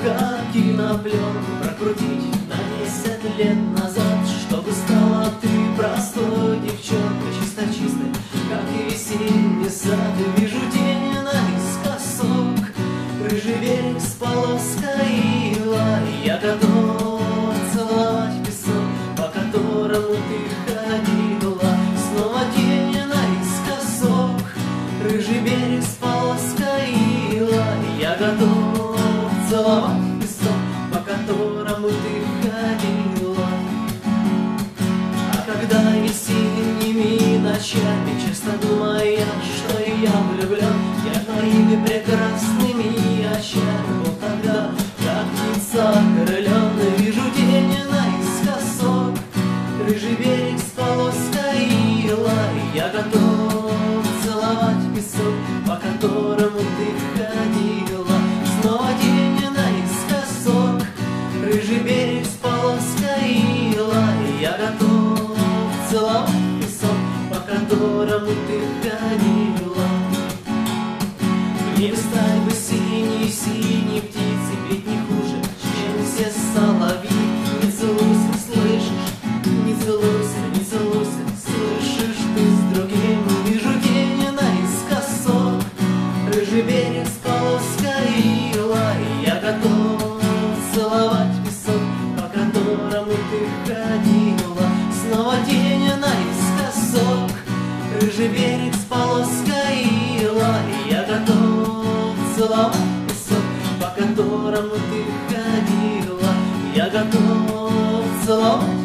как кинопленку прокрутить на 10 лет назад, чтобы стала ты простой девчонкой, чисто-чистой, как и весенний сад. Вижу день наискосок, рыжий берег с полоской ила. Я готов целовать песок, по которому ты ходила. Снова день наискосок, рыжий берег с полоской ила. Я готов целовать песок, по которому ты ходила. А когда весенними ночами часто думая, что я влюблен, я твоими прекрасными очами был тогда, как птица крылен. Вижу день наискосок, рыжий берег с полоской ила. Я готов целовать песок, по которому ты ходила. Снова день наискосок, рыжий берег с полоской ила. Я готов целовать песок, по которому ты ходила. В небе стать бы синей птицей, ведь не хуже, чем все соловьи. Не целуйся, слышишь? Не целуйся, не целуйся, слышишь ты с другим. Вижу день наискосок, рыжий берег с полоской ила. Я готов целовать песок, по которому ты ходила. Снова день наискосок, рыжий берег с полоской ила. Я готов целовать песок, по которому ты ходила. Я готов целовать